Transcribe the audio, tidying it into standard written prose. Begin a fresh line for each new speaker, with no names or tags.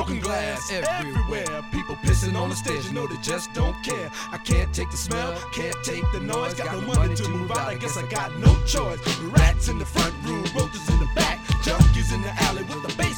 broken glass everywhere. People pissing on the stage, you know they just don't care. I can't take the smell, can't take the noise. Got no money to move out, I guess I got no choice. Rats in the front room, roaches in the back, junkies in the alley with the bass